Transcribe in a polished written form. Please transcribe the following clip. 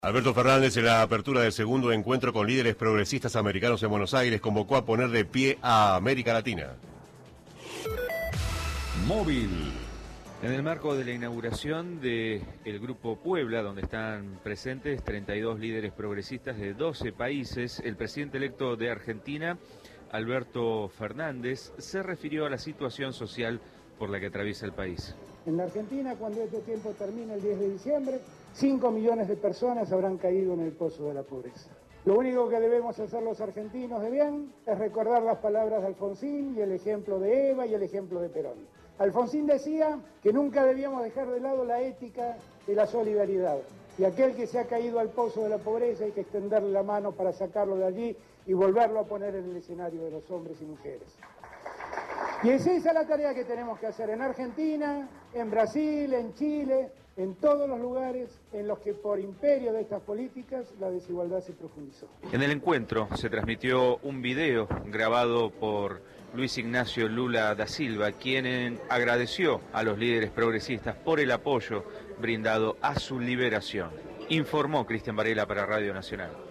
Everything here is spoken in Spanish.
Alberto Fernández, en la apertura del segundo encuentro con líderes progresistas americanos en Buenos Aires, convocó a poner de pie a América Latina. Móvil. En el marco de la inauguración del Grupo Puebla, donde están presentes 32 líderes progresistas de 12 países, el presidente electo de Argentina, Alberto Fernández, se refirió a la situación social por la que atraviesa el país. En la Argentina, cuando este tiempo termine el 10 de diciembre, 5 millones de personas habrán caído en el pozo de la pobreza. Lo único que debemos hacer los argentinos de bien es recordar las palabras de Alfonsín y el ejemplo de Eva y el ejemplo de Perón. Alfonsín decía que nunca debíamos dejar de lado la ética de la solidaridad. Y aquel que se ha caído al pozo de la pobreza hay que extenderle la mano para sacarlo de allí y volverlo a poner en el escenario de los hombres y mujeres. Y es esa la tarea que tenemos que hacer en Argentina, en Brasil, en Chile, en todos los lugares en los que por imperio de estas políticas la desigualdad se profundizó. En el encuentro se transmitió un video grabado por Luis Ignacio Lula da Silva, quien agradeció a los líderes progresistas por el apoyo brindado a su liberación. Informó Cristian Varela para Radio Nacional.